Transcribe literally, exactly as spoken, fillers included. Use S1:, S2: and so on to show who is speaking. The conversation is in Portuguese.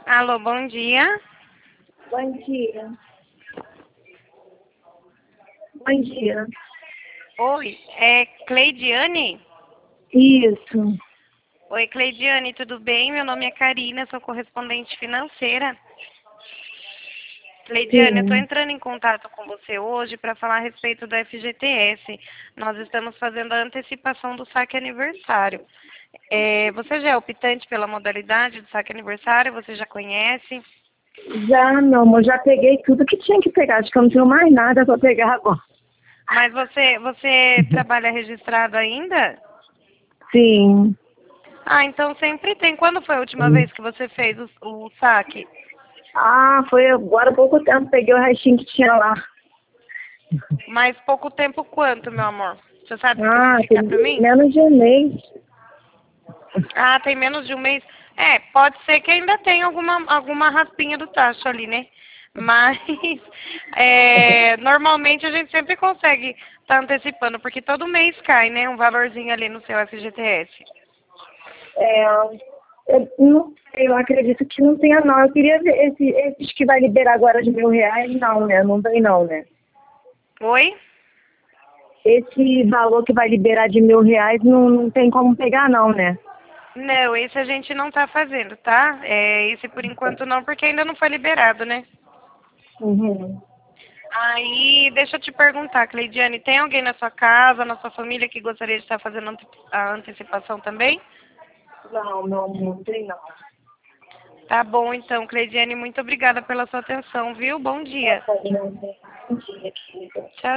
S1: Alô, bom dia.
S2: Bom dia. Bom dia.
S1: Oi, é Cleidiane?
S2: Isso.
S1: Oi, Cleidiane, tudo bem? Meu nome é Karina, sou correspondente financeira. Cleidiane, eu estou
S2: Sim.
S1: entrando em contato com você hoje para falar a respeito do F G T S. Nós estamos fazendo a antecipação do saque aniversário. É, você já é optante pela modalidade do saque aniversário? Você já conhece?
S2: Já, meu amor, já peguei tudo que tinha que pegar. Acho que eu não tenho mais nada para pegar agora.
S1: Mas você, você trabalha registrado ainda?
S2: Sim.
S1: Ah, então sempre tem. Quando foi a última vez que você fez o, o saque?
S2: Ah, foi agora há pouco tempo. Peguei o restinho que tinha lá.
S1: Mas pouco tempo quanto, meu amor? Você sabe
S2: Ah, tem
S1: especificar para mim?
S2: menos de um mês.
S1: Ah, tem menos de um mês. É, pode ser que ainda tenha alguma, alguma raspinha do tacho ali, né? Mas é, normalmente a gente sempre consegue estar tá antecipando, porque todo mês cai, né? Um valorzinho ali no seu F G T S.
S2: É, eu não sei, eu acredito que não tenha não. Eu queria ver esse, esses que vai liberar agora de mil reais, não, né? Não tem não, né?
S1: Oi?
S2: Esse valor que vai liberar de mil reais não, não tem como pegar não, né?
S1: Não, esse a gente não tá fazendo, tá? É, esse por enquanto não, porque ainda não foi liberado, né?
S2: Uhum.
S1: Aí, deixa eu te perguntar, Cleidiane, tem alguém na sua casa, na sua família que gostaria de estar fazendo ante- a antecipação também?
S2: Não, não, não tem não.
S1: Tá bom, então, Cleidiane, muito obrigada pela sua atenção, viu? Bom dia.
S2: Tá bom, né? Bom dia, querida.
S1: Tchau.